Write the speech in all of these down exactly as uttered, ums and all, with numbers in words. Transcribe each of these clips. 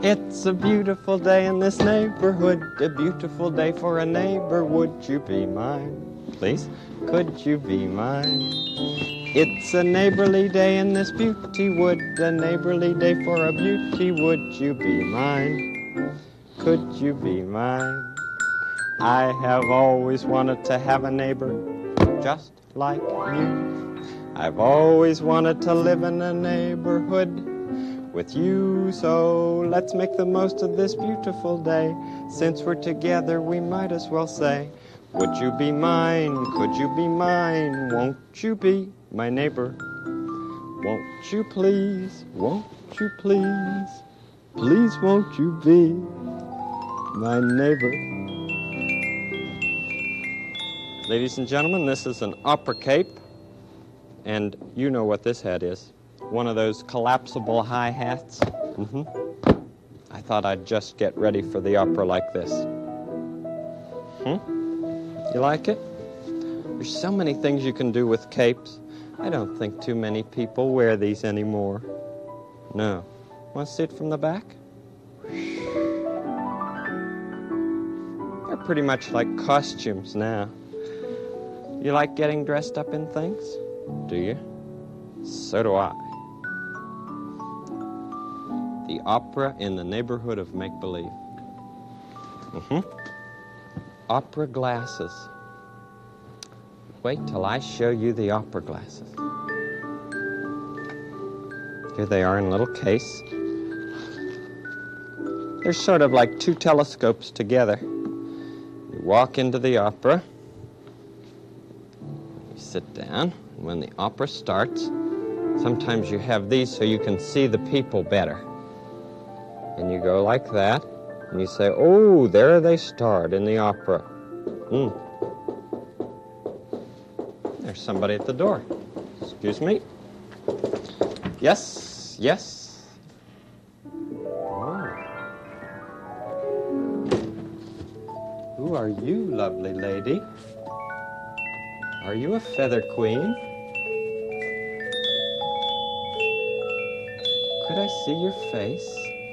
It's a beautiful day in this neighborhood, a beautiful day for a neighbor. Would you be mine? Please, could you be mine? It's a neighborly day in this beauty wood, a neighborly day for a beauty. Would you be mine? Could you be mine? I have always wanted to have a neighbor just like you. I've always wanted to live in a neighborhood with you, so let's make the most of this beautiful day. Since we're together, we might as well say, would you be mine? Could you be mine? Won't you be my neighbor? Won't you please? Won't you please? Please won't you be my neighbor? Ladies and gentlemen, this is an opera cape, and you know what this hat is. One of those collapsible high hats. Mm-hmm. I thought I'd just get ready for the opera like this. Hmm? You like it? There's so many things you can do with capes. I don't think too many people wear these anymore. No. Want to see it from the back? They're pretty much like costumes now. You like getting dressed up in things? Do you? So do I. The opera in the neighborhood of make-believe. Mm-hmm. Opera glasses. Wait till I show you the opera glasses. Here they are in a little case. They're sort of like two telescopes together. You walk into the opera. You sit down. And when the opera starts, sometimes you have these so you can see the people better. And you go like that, and you say, oh, there they start in the opera. Mm. There's somebody at the door. Excuse me. Yes, yes. Oh. Who are you, lovely lady? Are you a feather queen? Could I see your face?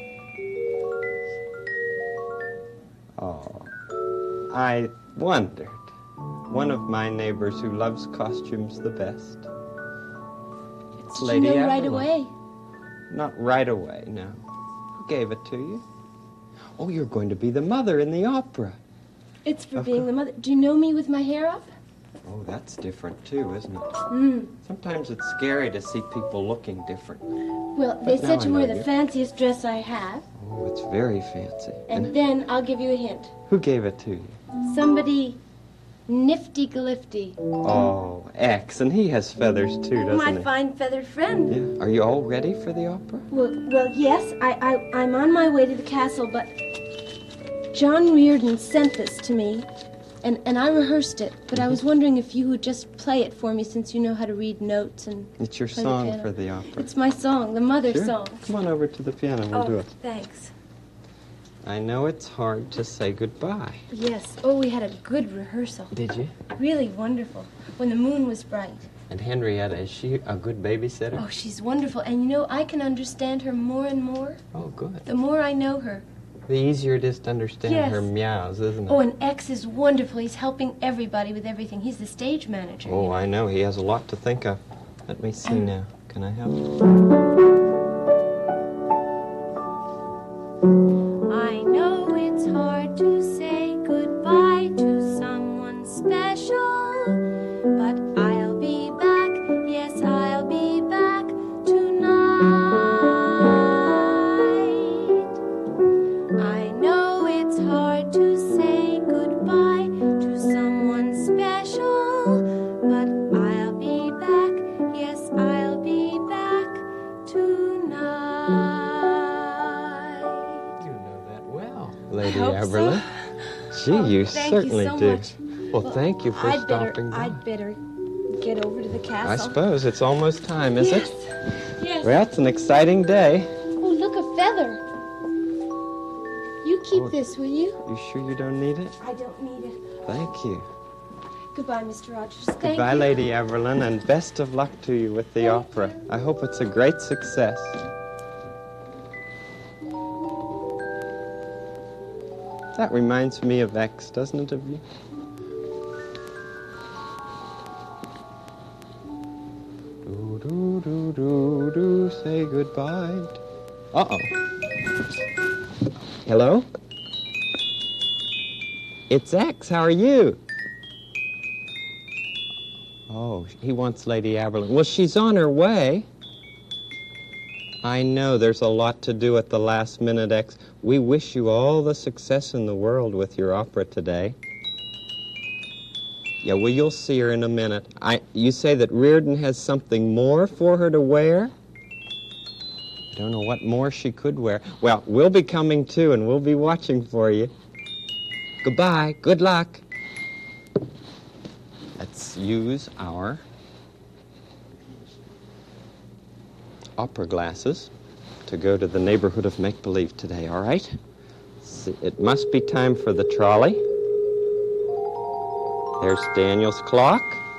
Oh, I wondered. One of my neighbors who loves costumes the best. It's Did Lady you know Evelyn. right away? Not right away, no. Who gave it to you? Oh, you're going to be the mother in the opera. It's for Of being course. the mother. Do you know me with my hair up? Oh, that's different too, isn't it? Mm. Sometimes it's scary to see people looking different. Well, they But now said I you know wear the you. fanciest dress I have, Oh, it's very fancy. and then I'll give you a hint. Who gave it to you? Somebody nifty-glifty. Oh, X, and he has feathers too, doesn't My he? fine feathered friend. Yeah. Are you all ready for the opera? Well, well, yes, I, I, I'm on my way to the castle, but John Reardon sent this to me, and, and I rehearsed it, but I was wondering if you would just play it for me since you know how to read notes and It's your play the song piano. for the opera. It's my song, the mother Sure. song. Come on over to the piano, we'll do Oh, it. thanks. I know it's hard to say goodbye. Yes. Oh, we had a good rehearsal. Did you? Really wonderful. When the moon was bright. And Henrietta, is she a good babysitter? Oh, she's wonderful. And you know, I can understand her more and more. Oh, good. The more I know her. The easier it is to understand Yes. her meows, isn't it? Oh, and X is wonderful. He's helping everybody with everything. He's the stage manager. Oh, I know. He has a lot to think of. Let me see Um, now. Can I help? I know it's hard to say goodbye to someone special, but I'll be back, yes, I'll be back tonight. I know it's hard to say goodbye to someone special, but I'll be back, yes, I'll be back tonight. You know that well, Lady hope so. Aberlin. Gee, Oh, you thank you certainly so do. much. Well, thank you for I'd stopping better, by. I'd better get over to the castle. I suppose it's almost time, is yes. it? Yes. Well, it's an exciting day. Oh, look, a feather. You keep Oh. this, will you? You sure you don't need it? I don't need it. Thank you. Goodbye, Mister Rogers. Thank Goodbye, you. Lady Evelyn, and best of luck to you with the Thank opera. you. I hope it's a great success. That reminds me of X, doesn't it, of you? Do, do, do, do, do, say goodbye. Uh-oh. Hello? It's X, how are you? Oh, he wants Lady Aberlin. Well, she's on her way. I know there's a lot to do at the last minute, X. We wish you all the success in the world with your opera today. Yeah, well, you'll see her in a minute. I, you say that Reardon has something more for her to wear? I don't know what more she could wear. Well, we'll be coming too, and we'll be watching for you. Goodbye. Good luck. Let's use our opera glasses to go to the neighborhood of make-believe today, all right? See, it must be time for the trolley. There's Daniel's clock.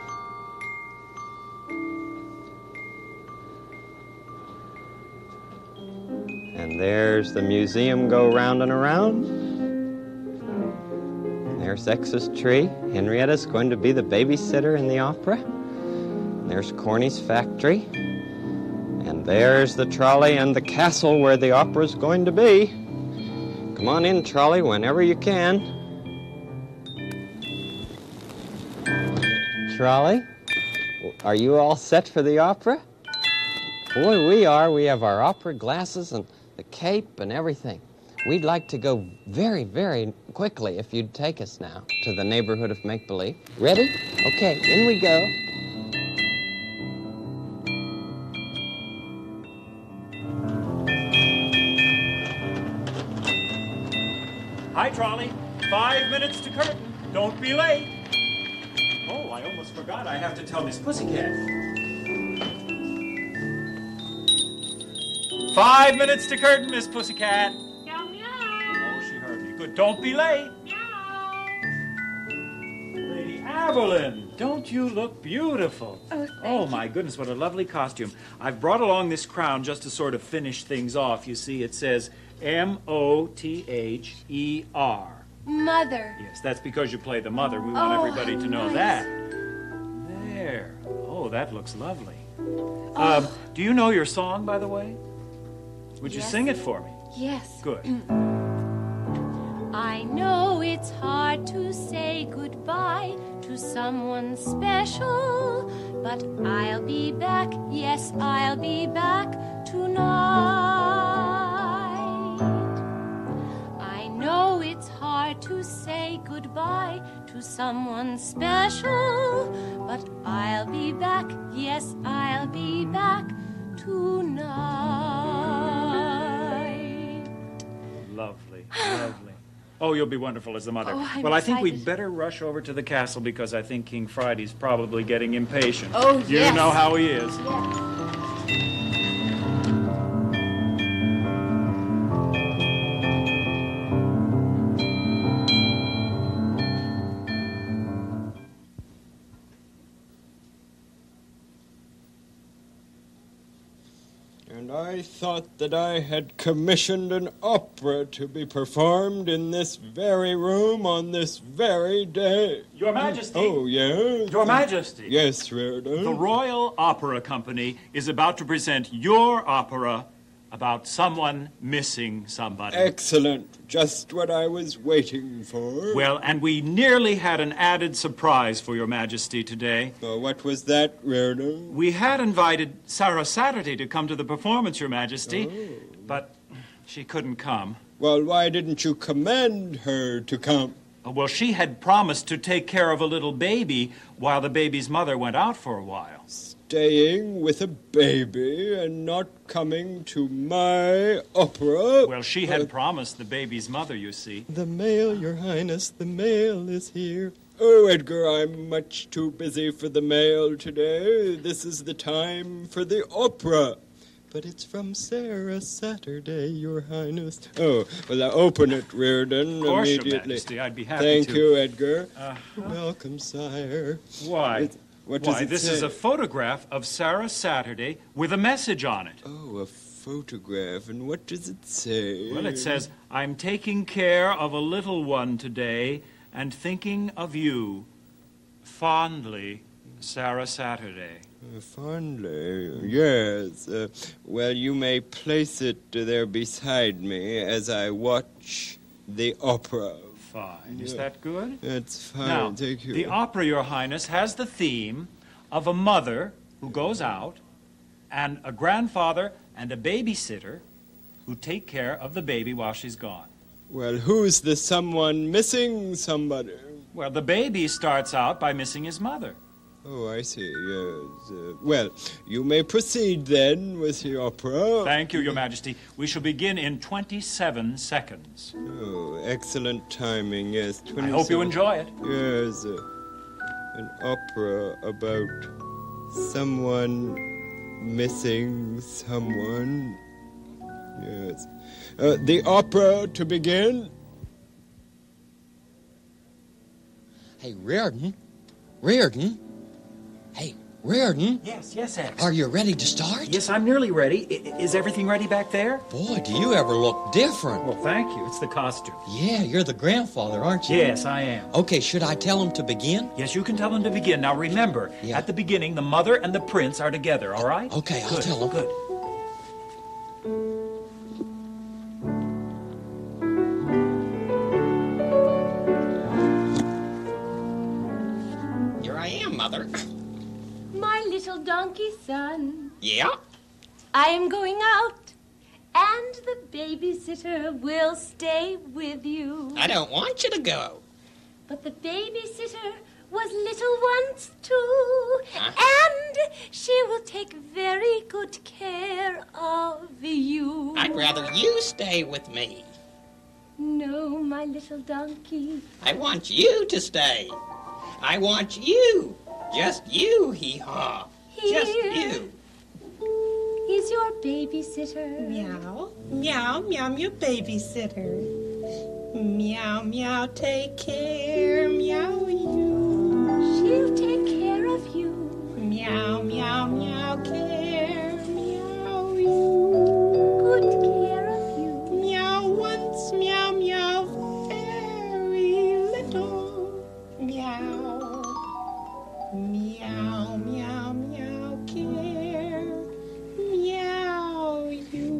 And there's the museum go round and around. There's X's tree. Henrietta's going to be the babysitter in the opera. And there's Corny's factory. And there's the trolley and the castle where the opera's going to be. Come on in, trolley, whenever you can. Trolley, are you all set for the opera? Boy, we are. We have our opera glasses and the cape and everything. We'd like to go very, very quickly if you'd take us now to the neighborhood of make-believe. Ready? Okay, in we go. Hi, trolley. Five minutes to curtain. Don't be late. Oh, I almost forgot. I have to tell Miss Pussycat. Five minutes to curtain, Miss Pussycat. Meow, meow. Oh, she heard me. Good. Don't be late. Meow. Lady Aberlin, don't you look beautiful? Oh, thank Oh, my goodness, what a lovely costume. I've brought along this crown just to sort of finish things off. You see, it says M O T H E R. Mother. Yes, that's because you play the mother. We want Oh, everybody to know nice. that. There. Oh, that looks lovely. Um, do you know your song, by the way? Would you Yes. sing it for me? Yes. Good. I know it's hard to say goodbye to someone special, but I'll be back, yes, I'll be back tonight. I know it's hard to say goodbye to someone special, but I'll be back, yes, I'll be back tonight. Lovely, lovely. Oh, you'll be wonderful as the mother. Oh, I'm well, I think we'd excited. better rush over to the castle because I think King Friday's probably getting impatient. Oh, You yes. know how he is. And I thought that I had commissioned an opera to be performed in this very room on this very day. Your Majesty. Oh, yes? Your Majesty. Yes, Reardon. The Royal Opera Company is about to present your opera about someone missing somebody. Excellent. Just what I was waiting for. Well, and we nearly had an added surprise for Your Majesty today. Uh, what was that, Reardon? We had invited Sarah Saturday to come to the performance, Your Majesty, but she couldn't come. Well, why didn't you command her to come? Uh, Well, she had promised to take care of a little baby while the baby's mother went out for a while. Staying with a baby and not coming to my opera? Well, she had Uh, promised the baby's mother, you see. The mail, Your Highness, the mail is here. Oh, Edgar, I'm much too busy for the mail today. This is the time for the opera. But it's from Sarah Saturday, Your Highness. Oh, well, I open it, Reardon, Of course, Your immediately. Majesty, I'd be happy Thank to. you, Edgar. Uh, Welcome, sire. Why? It- what does Why, it this say? is a photograph of Sarah Saturday with a message on it. Oh, a photograph, and what does it say? Well, it says, I'm taking care of a little one today and thinking of you. Fondly, Sarah Saturday. Uh, fondly, yes. Uh, well, you may place it uh, there beside me as I watch the opera. Fine. Is that good? That's fine, Now, thank you. the opera, Your Highness, has the theme of a mother who goes out and a grandfather and a babysitter who take care of the baby while she's gone. Well, who's the someone missing somebody? Well, the baby starts out by missing his mother. Oh, I see, yes. Uh, well, you may proceed then with the opera. Thank you, Your Majesty. We shall begin in twenty-seven seconds. Oh, excellent timing, yes. I hope you enjoy it. Yes, uh, an opera about someone missing someone. Yes. Uh, the opera to begin. Hey, Reardon. Reardon. Hey, Reardon. Yes, yes, X. Are you ready to start? Yes, I'm nearly ready. I- is everything ready back there? Boy, do you ever look different. Well, thank you. It's the costume. Yeah, you're the grandfather, aren't you? Yes, I am. Okay, should I tell him to begin? Yes, you can tell them to begin. Now, remember, Yeah. at the beginning, the mother and the prince are together, all right? Okay, I'll Good, tell him. Good. Here I am, Mother. My little donkey son, Yeah? I am going out, and the babysitter will stay with you. I don't want you to go. But the babysitter was little once too, Huh? and she will take very good care of you. I'd rather you stay with me. No, my little donkey. I want you to stay. I want you. Just you, hee-haw. Just Here. you. He's your babysitter. Meow, meow, meow, meow, babysitter. Meow, meow, take care, meow, you. She'll take care of you. Meow, meow, meow, care, meow, you. Good care of you. Meow once, meow, meow, very little. Meow. Meow, meow, meow, care, meow, you.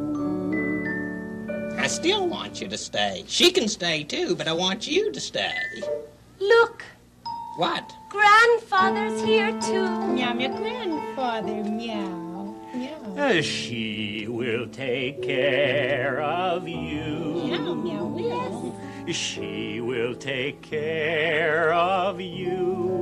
I still want you to stay. She can stay too, but I want you to stay. Look, What? grandfather's here too. Meow, meow, grandfather, meow, meow. Uh, she will take care of you. Meow, meow, meow. She will take care of you.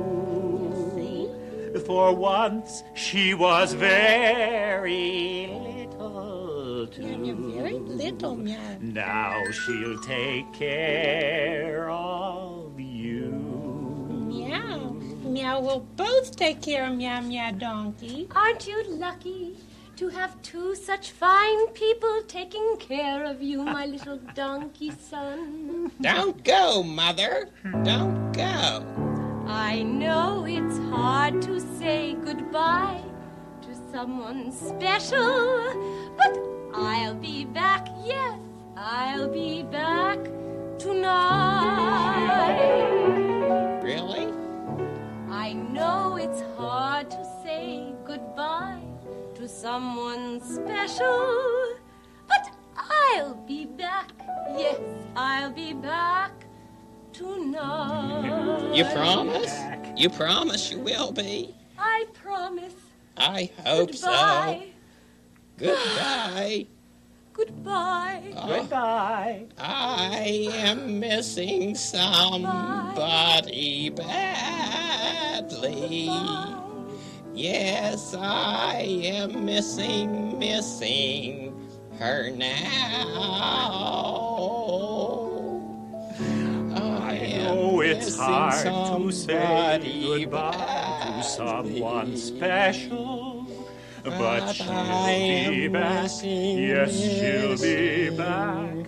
For once she was very little Meow, meow, very too. little, meow. Now she'll take care of you. Meow. Meow will both take care of Meow Meow Donkey. Aren't you lucky to have two such fine people taking care of you, my little donkey son? Don't go, Mother. Don't go. I know it's hard to say goodbye to someone special, but I'll be back, yes, I'll be back tonight. Really? I know it's hard to say goodbye to someone special, but I'll be back, yes, I'll be back tonight. You promise? You promise you will be? I promise. I hope Goodbye. so. Goodbye. Goodbye. Oh, Goodbye. I am missing somebody badly. Yes, I am missing, missing her now. I know it's hard to say goodbye to someone special, but she'll be back. Yes, she'll be back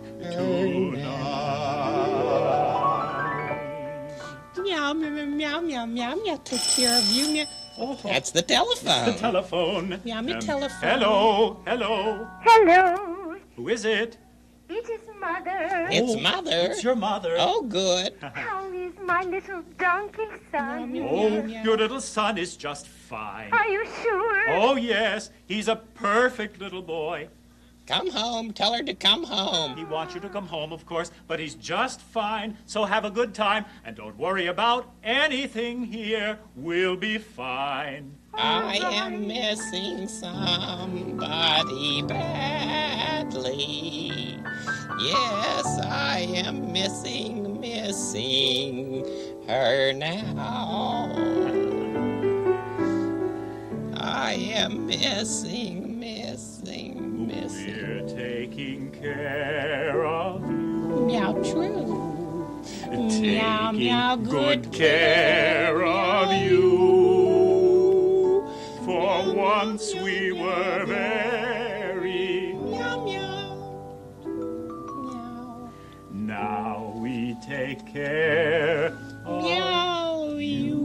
tonight. Meow, meow, meow, meow, meow, meow, take care of you. Meow. Oh, That's the telephone. the telephone. Yeah, me Um, telephone. Hello, hello. Hello, Who is it? it is Mother. It's Oh, Mother. It's your mother. Oh, good. How is my little donkey son? Oh, your little son is just fine. Are you sure? Oh, yes. He's a perfect little boy. Come home. Tell her to come home. He wants you to come home, of course, but he's just fine. So have a good time and don't worry about anything here. We'll be fine. I am missing somebody badly. Yes, I am missing, missing her now. I am missing, missing, missing. We're taking care of you. Meow, true. Taking Meow, meow, good good care care of of you. For once we were very. Meow, meow. Meow. Now we take care of Meow, you.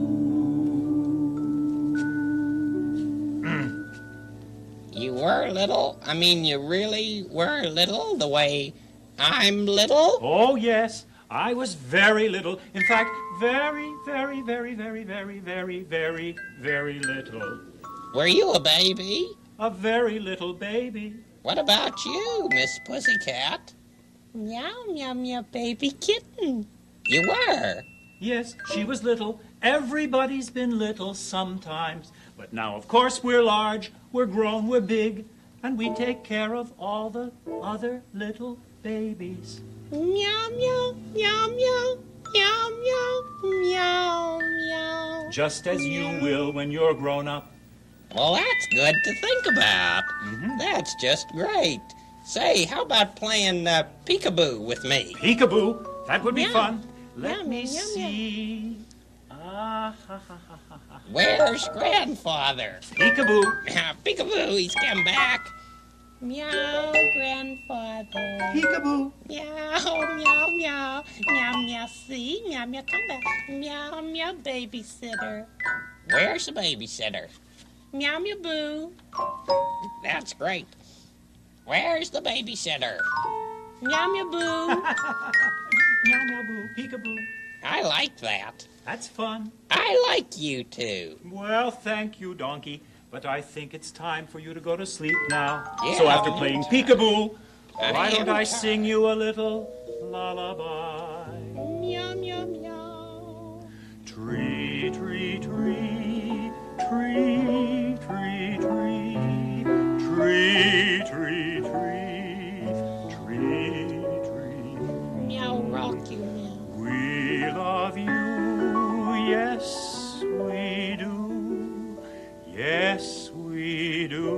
You were little. I mean, you really were little the way I'm little. Oh, yes. I was very little. In fact, very, very, very, very, very, very, very, very little. Were you a baby? A very little baby. What about you, Miss Pussycat? Meow, meow, meow, baby kitten. You were. Yes, she was little. Everybody's been little sometimes. But now, of course, we're large, we're grown, we're big, and we take care of all the other little babies. Meow, meow, meow, meow, meow, meow, meow, meow. Just as you will when you're grown up. Well, that's good to think about. That's just great. Say, how about playing uh, peekaboo with me? Peekaboo, that would be Yeah. fun. Let Yeah, me yeah, yeah. see. Ah, ha, ha, ha, ha, ha. Where's grandfather? Peekaboo. Peekaboo, he's come back. Meow, grandfather. Peekaboo. Meow, meow, meow. Meow, meow, see? Meow, meow, come back. Meow, meow, babysitter. Where's the babysitter? Meow, meow, boo. That's great. Where's the babysitter? Meow, meow, boo. Meow, meow, boo. Peekaboo. I like that. That's fun. I like you too. Well, thank you, Donkey. But I think it's time for you to go to sleep now. Yeah, so after I'm playing tired. peekaboo, I why don't am I tired. sing you a little lullaby? Meow, meow, meow. Tree, tree, tree, tree, tree, tree, tree, tree, tree, tree, tree. Meow, rock you, meow. We love you, yes, we do. Yes, we do.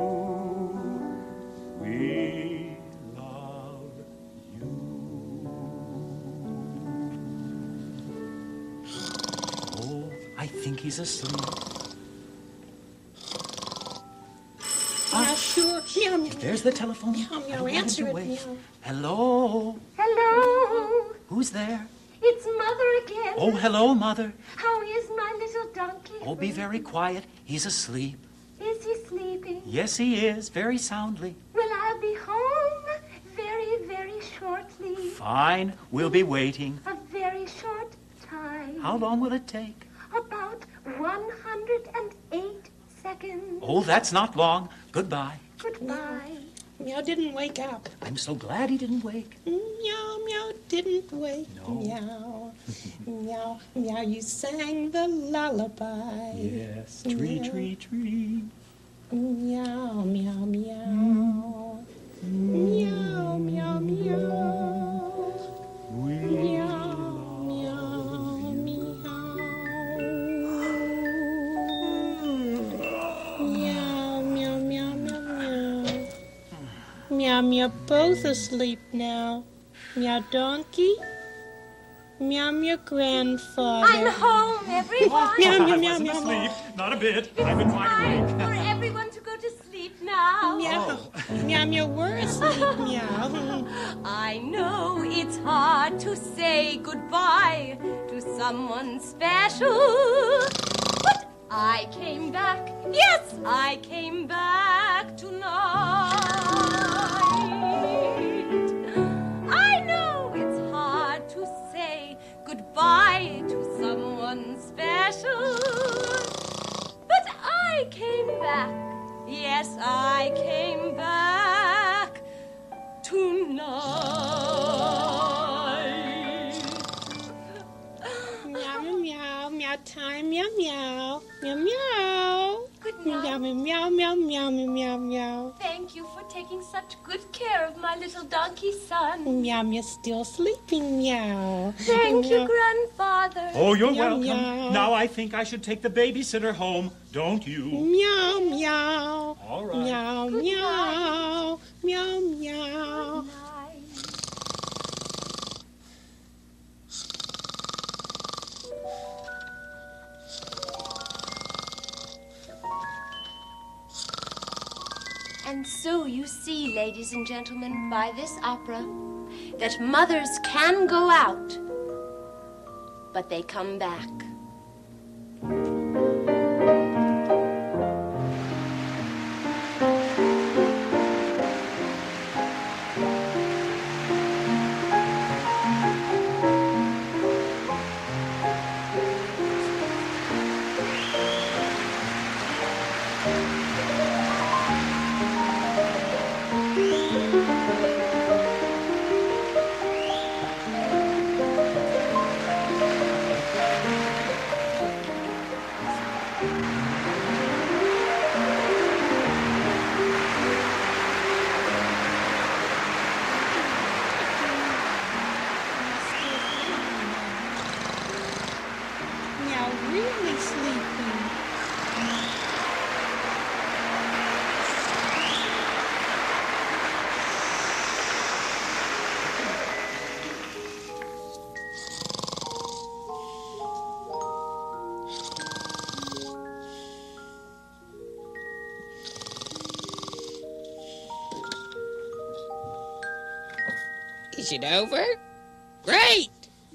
We love you. Oh, I think he's asleep. Meow, sure. Meow, meow. There's the telephone. Meow, I meow, don't want him answer to it, wake. meow. Hello? Hello, Who's there? it's Mother again. Oh, hello, Mother. How is my little donkey? Oh, be very quiet. He's asleep. Is he sleeping? Yes, he is, very soundly. Well, I'll be home very, very shortly. Fine, we'll be waiting. A very short time. How long will it take? About one hundred eight seconds. Oh, that's not long. Goodbye. Goodbye. Meow didn't wake up. I'm so glad he didn't wake. Meow, meow, didn't wake. No. Meow, meow, meow, you sang the lullaby. Yes, tree, tree, tree. Meow, meow, meow. Meow, meow, meow. We Meow, meow, meow. Meow, meow, meow, meow, meow. Meow, meow, both asleep now. Meow, donkey. Meow, meow, grandfather. I'm home, everyone. Meow, I meow, meow, wasn't meow, asleep. meow. Not a bit. I've been wide Time awake. for everyone to go to sleep now. Meow, meow, meow, we're asleep, meow. I know it's hard to say goodbye to someone special. But I came back. Yes, I came back tonight. I know it's hard to say goodbye to someone special, but I came back. Yes, I came back tonight. Meow, meow, meow time, meow, meow, meow, meow. Good Meow, night. meow, meow, meow, meow, meow, meow. Thank you for taking such good care of my little donkey son. Meow, meow, still sleeping, meow. Thank you, Meow. Grandfather. Oh, you're Meow, welcome. meow. Now I think I should take the babysitter home, don't you? Meow, meow. All right. Meow, Good meow. Meow, meow. Night. And so you see, ladies and gentlemen, by this opera, that mothers can go out, but they come back. Meow, really sleeping. Is it over? Great!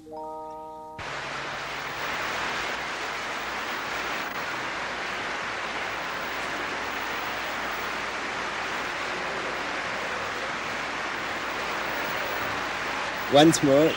Once more.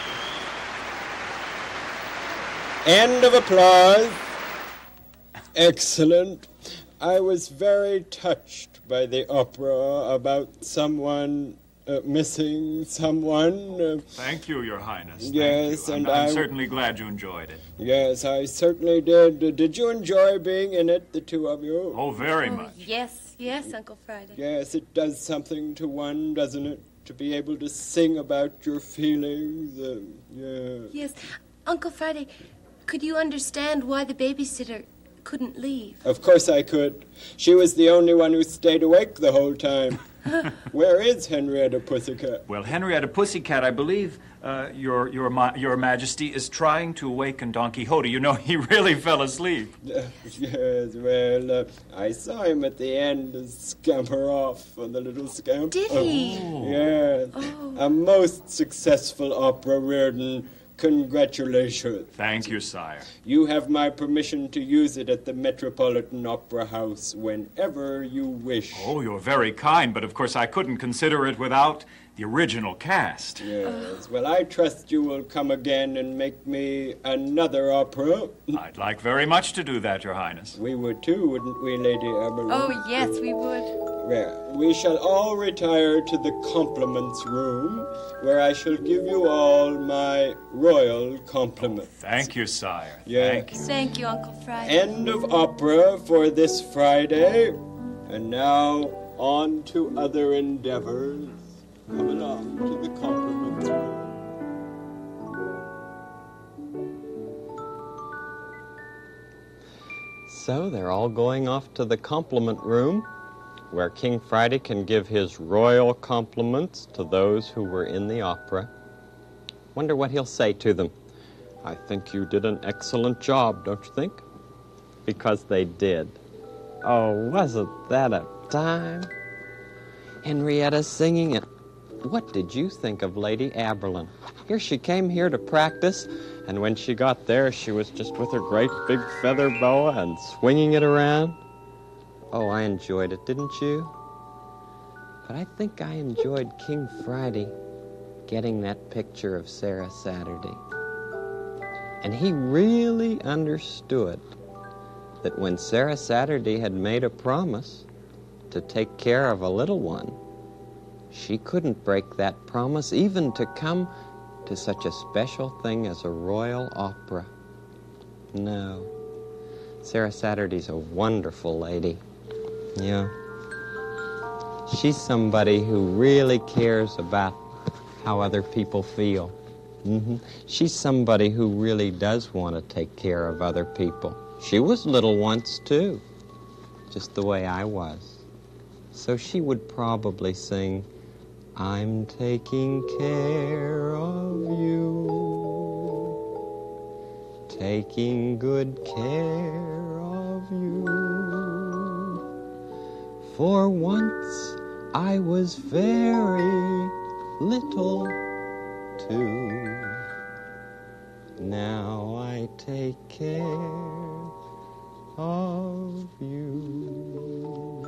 End of applause. Excellent. I was very touched by the opera about someone uh, missing someone. Uh, Thank you, Your Highness. Thank Yes, you. I'm, and I'm I- certainly glad you enjoyed it. yes, I certainly did. Uh, did you enjoy being in it, the two of you? Oh, very Oh, much. yes, yes, Uncle Friday. Yes, it does something to one, doesn't it? To be able to sing about your feelings. Uh, yeah. Yes. Uncle Friday, could you understand why the babysitter couldn't leave? Of course I could. She was the only one who stayed awake the whole time. Where is Henrietta Pussycat? Well, Henrietta Pussycat, I believe uh, your, your, ma- your Majesty is trying to awaken Don Quixote. You know, he really fell asleep. Uh, yes, well, uh, I saw him at the end uh, scamper off on the little scamp. Did he? Yes. Oh. A most successful opera, Reardon. Congratulations. Thank you, sire. You have my permission to use it at the Metropolitan Opera House whenever you wish. Oh, you're very kind, but of course I couldn't consider it without the original cast. Yes. Well, I trust you will come again and make me another opera. I'd like very much to do that, Your Highness. We would too, wouldn't we, Lady Aberlin? Oh, yes, we would. Well, we shall all retire to the compliments room, where I shall give you all my royal compliments. Thank you, sire. Yes. Thank you. Thank you, Uncle Friday. End of opera for this Friday. And now on to other endeavors. Come along to the compliments room. So they're all going off to the compliment room, where King Friday can give his royal compliments to those who were in the opera. Wonder what he'll say to them. I think you did an excellent job, don't you think? Because they did. Oh, wasn't that a time? Henrietta singing it. What did you think of Lady Aberlin? Here she came here to practice, And when she got there, she was just with her great big feather boa and swinging it around. Oh, I enjoyed it, didn't you? But I think I enjoyed King Friday getting that picture of Sarah Saturday. And he really understood that when Sarah Saturday had made a promise to take care of a little one, she couldn't break that promise even to come to such a special thing as a royal opera. No. Sarah Saturday's a wonderful lady. Yeah. She's somebody who really cares about how other people feel. Mm-hmm. She's somebody who really does want to take care of other people. She was little once, too, just the way I was. So she would probably sing, I'm taking care of you, taking good care of you. For once I was very little, too. Now I take care of you.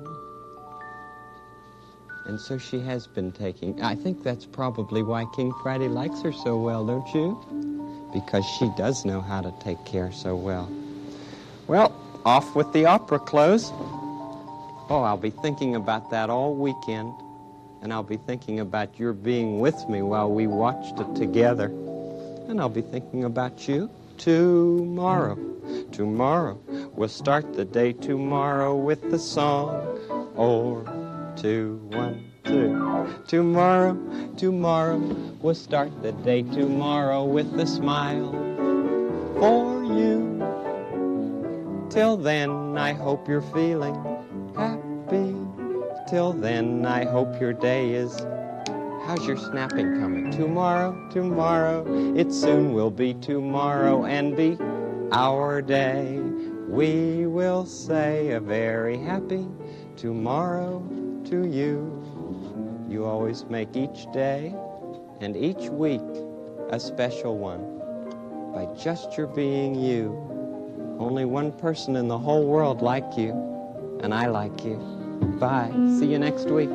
And so she has been taking... I think that's probably why King Friday likes her so well, don't you? Because she does know how to take care so well. Well, off with the opera clothes. Oh, I'll be thinking about that all weekend. And I'll be thinking about your being with me while we watched it together. And I'll be thinking about you tomorrow. Tomorrow. We'll start the day tomorrow with the song. Or two, one, two. Tomorrow, tomorrow. We'll start the day tomorrow with a smile for you. Till then, I hope you're feeling happy. Till then, I hope your day is... How's your snapping coming? Tomorrow, tomorrow, it soon will be tomorrow and be our day. We will say a very happy tomorrow to you. You always make each day and each week a special one by just your being you. Only one person in the whole world like you, and I like you. Bye. See you next week.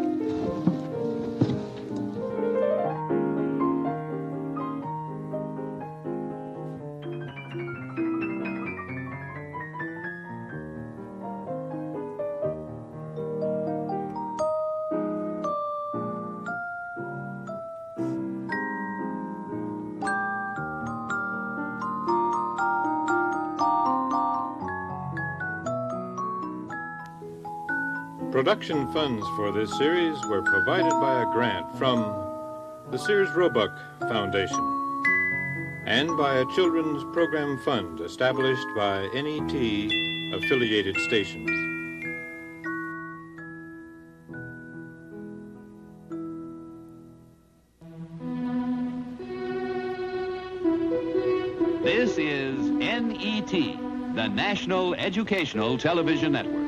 Production funds for this series were provided by a grant from the Sears Roebuck Foundation and by a children's program fund established by N E T affiliated stations. This is N E T, the National Educational Television Network.